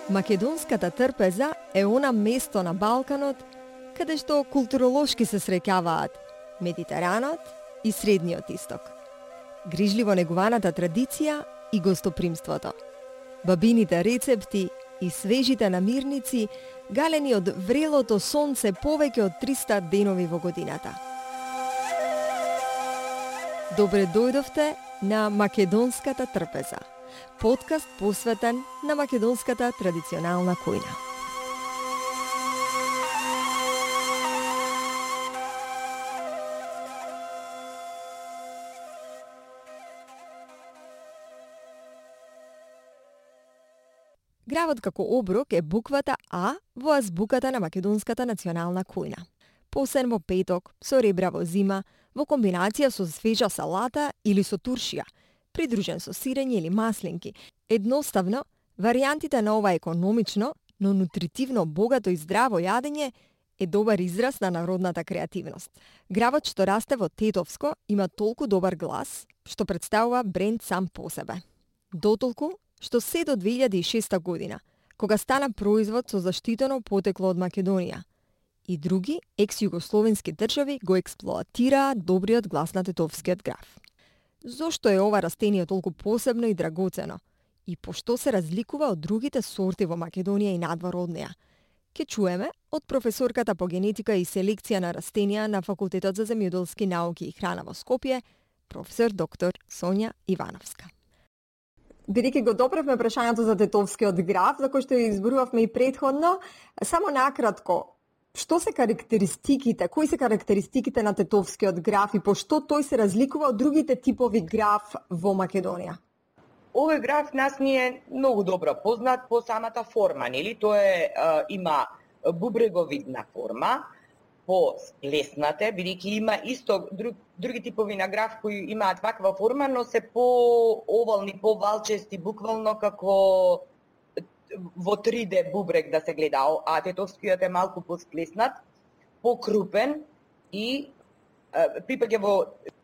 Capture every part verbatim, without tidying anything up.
Македонската трпеза е она место на Балканот каде што културолошки се среќаваат Медитеранот и Средниот Исток. Грижливо негуваната традиција и гостопримството. Бабините рецепти и свежите намирници галени од врелото сонце повеќе од триста денови во годината. Добре дојдовте на Македонската трпеза. Подкаст посветен на македонската традиционална кујна. Гравот како оброк е буквата А во азбуката на македонската национална кујна. Посен во петок, со ребра во зима, во комбинација со свежа салата или со туршија, придружен со сирење или маслинки. Едноставно, варијантите на ова економично, но нутритивно богато и здраво јадење е добар израз на народната креативност. Гравот што расте во Тетовско има толку добар глас, што представува бренд сам по себе. Дотолку, што се до две илјади и шеста година, кога стана производ со заштитено потекло од Македонија, и други екс-југословенски држави го експлоатираа добриот глас на тетовскиот грав. Зошто е ова растение толку посебно и драгоцено? И пошто се разликува од другите сорти во Македонија и надвор од неа? Ке чуеме од професорката по генетика и селекција на растенија на Факултетот за земјоделски науки и храна во Скопје, професор доктор Сонја Ивановска. Бидејќи го допревме прашањето за тетовскиот грав, за кој што ја изборувавме и претходно, само накратко, што се карактеристиките, кои се карактеристиките на тетовскиот грав и пошто тој се разликува од другите типови грав во Македонија? Овој грав нас ни е многу добро познат по самата форма, нели? Тоа е, а, има бубреговидна форма, по сплеснате, бидејќи има исто друг, други типови на грав кои имаат ваква форма, но се по овални, по валчести, буквално како во три де бубрег да се гледа, а тетовскиот е малку посплеснат, покрупен и припаѓа во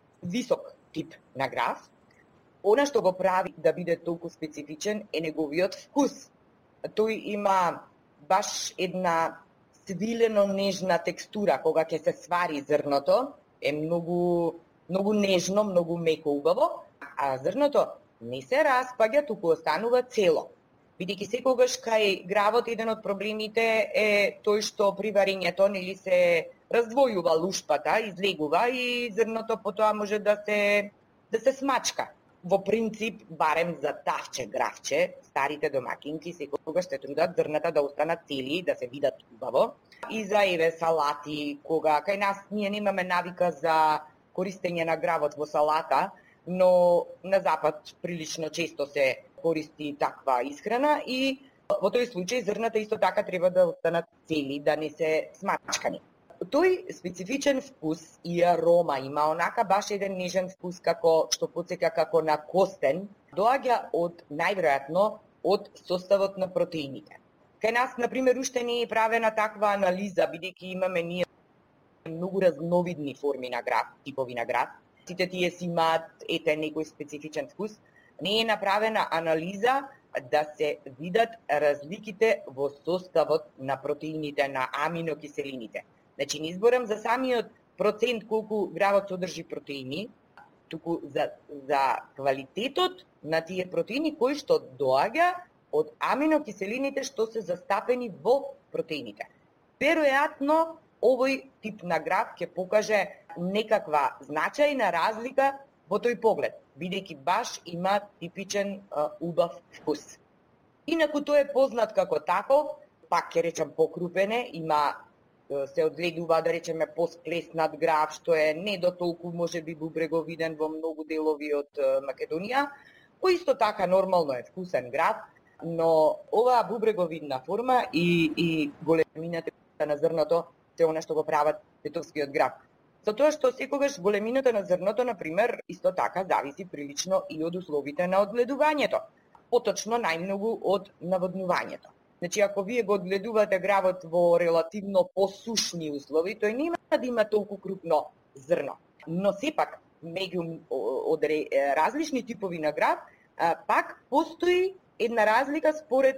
висок тип на грав. Она што го прави да биде толку специфичен е неговиот вкус. Тој има баш една свилено нежна текстура кога ќе се свари зрното, е многу многу нежно, многу меко убаво, а зрното не се распаѓа, туку останува цело. Бидејќи секогаш кај гравот еден од проблемите е тој што при варењето нели се раздвојува лушпата, излегува и зрното потоа може да се да се смачка. Во принцип, барем за тавче гравче, старите домакинки секогаш се трудат зрната да останат цели, да се видат убаво. И за еве салати, кога кај нас ние немаме навика за користење на гравот во салата, но на запад прилично често се користи таква исхрана и во тој случај зрната исто така треба да останат цели, да не се смачкани. Тој специфичен вкус и арома има онака баш еден нежен вкус како што потсеќа како на костен, доаѓа од најверојатно од составот на протеините. Кај нас на пример уште не е правена таква анализа, бидејќи имаме ние многу разновидни форми на грав, типови на грав. Сите тие си имаат ете некој специфичен вкус. Не е направена анализа да се видат разликите во составот на протеините, на аминокиселините. Значи, не изборам за самиот процент колку гравот содржи протеини, туку за, за квалитетот на тие протеини кои што доаѓа од аминокиселините што се застапени во протеините. Веројатно, овој тип на грав ќе покаже некаква значајна разлика во тој поглед, бидејќи баш има типичен а, убав вкус. Инаку тој е познат како таков, пак ќе речам покрупене, има се одгледува да речеме посплеснат грав, што е не до толку можеби бубреговиден во многу делови од Македонија, кој исто така нормално е вкусен грав, но оваа бубреговидна форма и, и големината на зрното се она што го прават тетовскиот грав. За тоа што секогаш големината на зрното, например, исто така зависи прилично и од условите на одгледувањето, поточно најмногу од наводнувањето. Значи, ако вие го одгледувате гравот во релативно посушни услови, тој нема да има толку крупно зрно. Но сепак, меѓу од различни типови на грав, пак постои една разлика според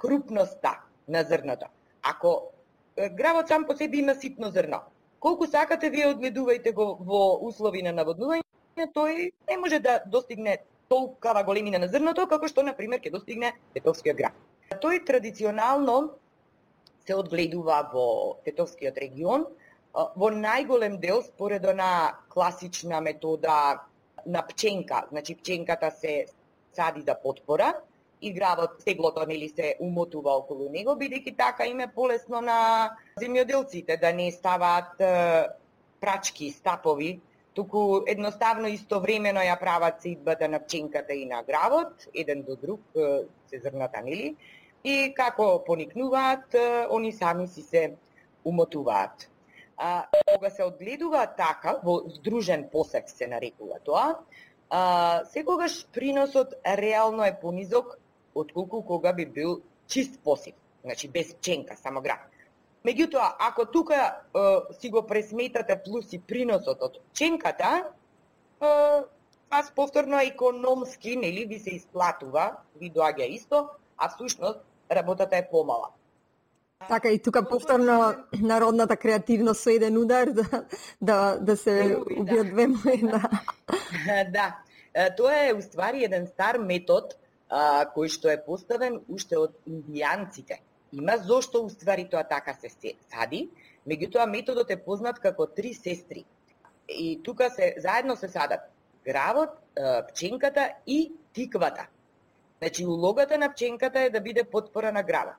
крупноста на зрното. Ако гравот сам по себе има ситно зрно, колку сакате вие одгледувајте го во услови на наводнување, тој не може да достигне толкова големина на зрното, како што, например, ќе достигне тетовскиот грав. Тој традиционално се одгледува во тетовскиот регион, во најголем дел според она класична метода на пченка. Значи, пченката се сади за потпора и гравот, стеглото, нели, се умотува околу него, бидејќи така им е полесно на земјоделците да не ставаат е, прачки, стапови, туку едноставно истовремено ја прават сеидбата на пченката и на гравот, еден до друг е, се зрната, нели, и како поникнуваат, е, они сами си се умотуваат. А, кога се одгледува така, во здружен посев се нарекува тоа, а, секогаш приносот реално е понизок отколку кога би бил чист посев, значи без пченка, само грав. Меѓутоа, ако тука е, си го пресметате плюс и приносот од пченката, е, пас повторно економски, нели, ви се исплатува, ви доаѓа исто, а всушност работата е помала. Така и тука повторно народната креативност со еден удар да да да се убиат две муји. Да. Да, тоа е уствари еден стар метод а, кој што е поставен уште од индијанците. Има зошто уствари тоа така се сади, меѓутоа методот е познат како три сестри. И тука се заедно се садат гравот, пченката и тиквата. Значи улогата на пченката е да биде потпора на гравот.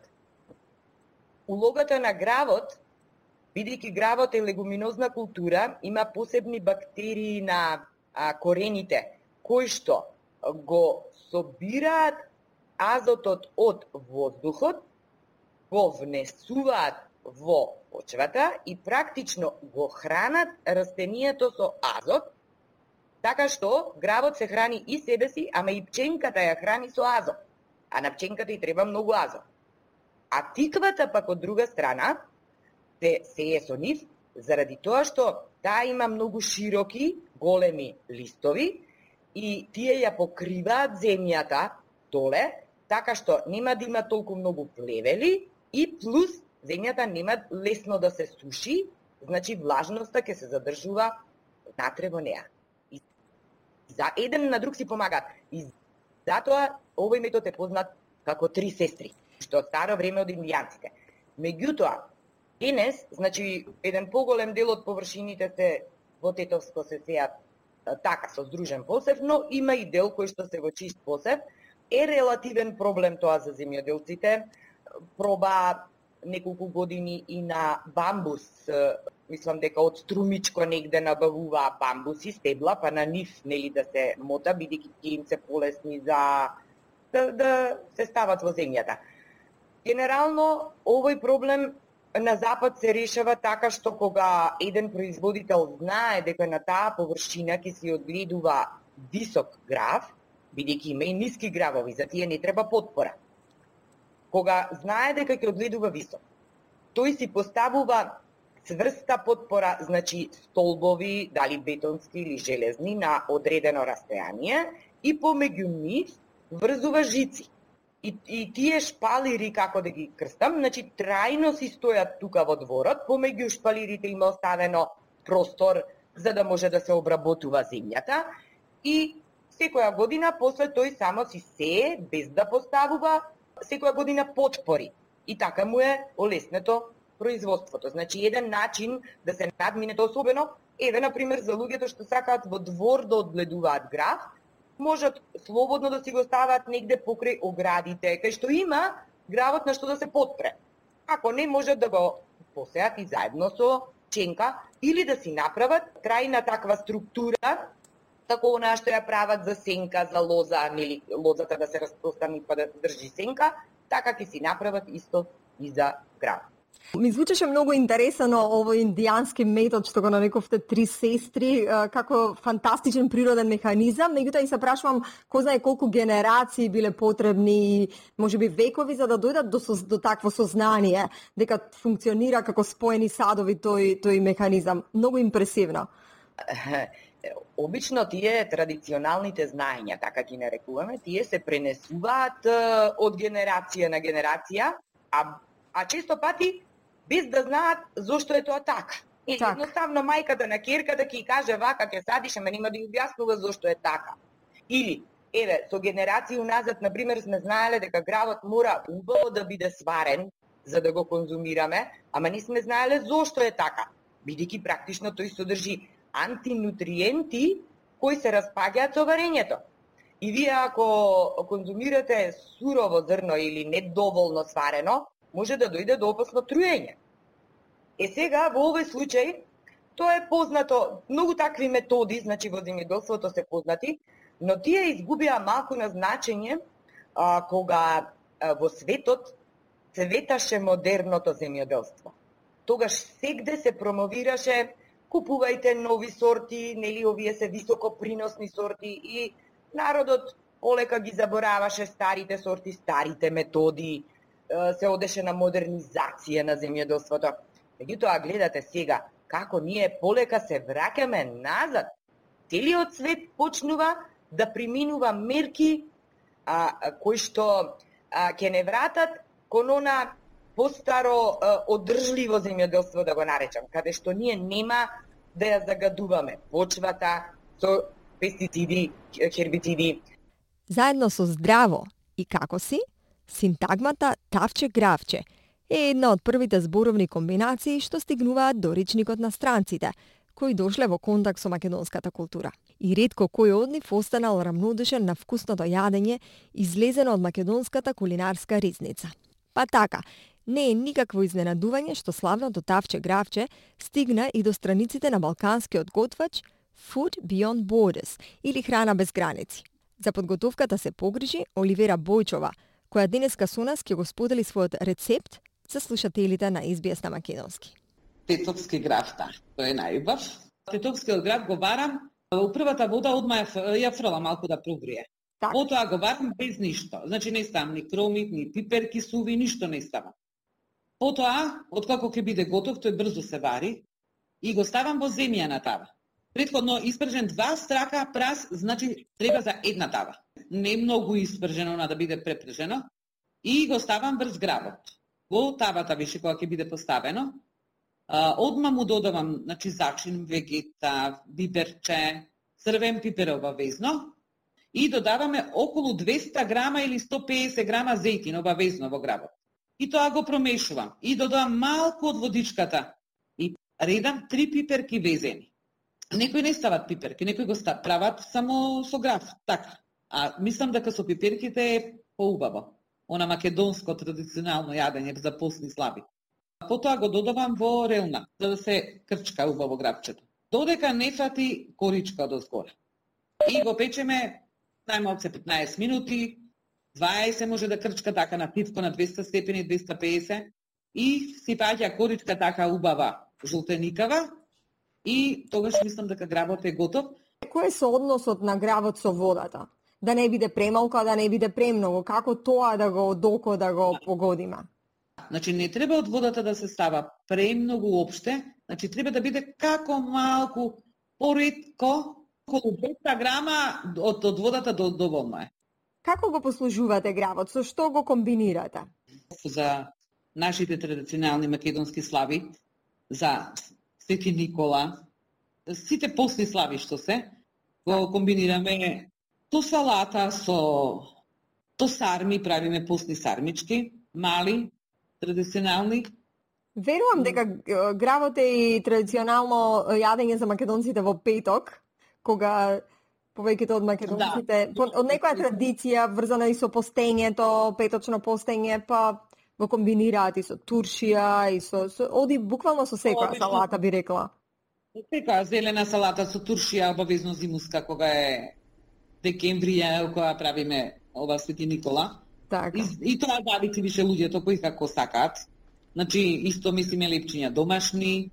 Улогата на гравот, бидејќи гравот е легуминозна култура, има посебни бактерии на а, корените, кои што го собираат азотот од воздухот, го внесуваат во почвата и практично го хранат растенијето со азот, така што гравот се храни и себе си, ама и пченката ја храни со азот. А на пченката и треба многу азот. А тиквата пак од друга страна се сее со нив, заради тоа што таа има многу широки, големи листови и тие ја покриваат земјата доле, така што нема да има толку многу плевели и плюс земјата нема лесно да се суши, значи влажноста ќе се задржува натре во неа. И за еден на друг си помагаат. И затоа овој метод е познат како три сестри, што од старо време од индијанците. Меѓутоа, денес, значи, еден поголем дел од површините се во тетовско се сеат така со здружен посев, но има и дел кој што се во чист посев. Е релативен проблем тоа за земјоделците. Проба неколку години и на бамбус, мислам дека од струмичко негде набавуваа бамбуси, стебла, па на нив нели да се мота, бидејќи тие им се полесни за да, да се стават во земјата. Генерално, овој проблем на запад се решава така што кога еден производител знае дека на таа површина ќе се одгледува висок грав, бидејќи има и ниски гравови, за тие не треба потпора. Кога знае дека ќе одгледува висок, тој си поставува цврста потпора, значи столбови, дали бетонски или железни, на одредено растојание и помеѓу нив врзува жици. И, и тие шпалири, како да ги крстам, значи трајно си стојат тука во дворот, помеѓу шпалирите има оставено простор за да може да се обработува земјата и секоја година после тој само си сее без да поставува секоја година потпори. И така му е олеснето производството. Значи еден начин да се надмине тоа, особено еве на пример за луѓето што сакаат во двор да одгледуваат грав, можат слободно да си го стават негде покрај оградите, кај што има гравот на што да се потпре. Ако не, можат да го посеат и заедно со пченка или да си направат трајна таква структура, како она што ја прават за сенка, за лоза, нели лозата да се распространи па да држи сенка, така ќе си направат исто и за грав. Ми звучеше многу интересно овој индијански метод што го нарекувте три сестри, како фантастичен природен механизам, меѓутоа и се прашувам кој знае колку генерации биле потребни, можеби векови за да дојдат до, до такво сознание дека функционира како споени садови тој тој механизам. Многу импресивно. обично тие традиционалните знаења, така ги нарекуваме, тие се пренесуваат од генерација на генерација, а, а често пати без да знаат зошто е тоа така. И так. Едноставно мајката на ќерката ќе каже вака ќе садиш, ама нема да ја објаснува зошто е така. Или, еве, со генерации уназад, например, сме знаеле дека гравот мора убаво да биде сварен за да го конзумираме, ама не сме знаеле зошто е така, бидејќи практично тој содржи антинутриенти кои се распаѓаат со варењето. И вие ако конзумирате сурово зрно или недоволно сварено, може да дојде до опасно труење. Е сега, во овој случај, тоа е познато, многу такви методи, значи во земјоделството се познати, но тие изгубија малку на значење а, кога а, во светот цветаше модерното земјоделство. Тогаш сегде се промовираше купувајте нови сорти, нели овие се високо приносни сорти и народот полека ги забораваше старите сорти, старите методи, се одеше на модернизација на земјоделството. Меѓутоа, гледате сега, како ние полека се враќаме назад. Целиот свет почнува да приминува мерки а, кои што а, ќе не вратат кон она постаро а, одржливо земјоделство, да го наречам, каде што ние нема да ја загадуваме почвата со пестициди, хербициди. Заедно со здраво и како си, синтагмата тавче-гравче е една од првите зборовни комбинации што стигнуваат до речникот на странците, кои дошле во контакт со македонската култура. И ретко кој од нив останал рамнодушен на вкусното јадење излезено од македонската кулинарска ризница. Па така, не е никакво изненадување што славното тавче-гравче стигна и до страниците на балканскиот готвач Food Beyond Borders или Храна без граници. За подготовката се погрижи Оливера Бојчова, која денеска со нас ќе го сподели својот рецепт за слушателите на Ес Би Ес на македонски. Тетовски грав, да, тој е најубав. Тетовскиот грав го варам, во првата вода одма ја фрла малку да прогрие. Так. Потоа го варам без ништо. Значи не ставам ни кромит, ни пиперки суви, ништо не ставам. Потоа, откако ќе биде готов, тој брзо се вари и го ставам во земјана тава. Претходно испржен два страка прас, значи треба за една тава. Не многу испржено на да биде препржено. И го ставам врз гравот. Во тавата више кога ќе биде поставено, а, одма му додавам, значи зачин, вегета, биперче, црвен пипер обавезно и додаваме околу двеста грама или сто педесет грама зејтин обавезно во гравот. И тоа го промешувам и додавам малку од водичката и редам три пиперки везени. Некои не стават пиперки, некои го стават, прават само со граф, така. А мислам дека со пиперките е поубаво. Она македонско традиционално јадење за постни слави. Потоа го додавам во релна, за да се крчка убаво гравчето. Додека не фати коричка од озгора. И го печеме најмалку петнаесет минути, дваесет може да крчка така на тивко на двеста степени, двеста педесет и си паѓа коричка така убава, жолтеникава и тогаш мислам дека гравот е готов. Кој е соодносот на гравот со водата? Да не биде премалку, а да не биде премногу. Како тоа да го доко да го погодиме? Значи не треба од водата да се става премногу опште, значи треба да биде како малку поретко, околу двеста грама од, од водата до доволно е. Како го послужувате гравот? Со што го комбинирате? За нашите традиционални македонски слави, за Свети Никола, сите постни слави што се, го комбинираме со салата, со, со сарми, правиме постни сармички, мали, традиционални. Верувам дека гравот е и традиционално јадење за македонците во петок, кога повеќето од македонците, да, од некоја традиција врзана и со постењето, петочно постење, па го комбинираат и со туршија, и со, со оди буквално со секоја салата, би рекла. Секоја зелена салата со туршија, обавезно зимуска, кога е декемврија, кога правиме ова Свети Никола. Така. И, и тоа зависи више луѓето кои како сакаат. Значи, исто мислиме лепчиња домашни,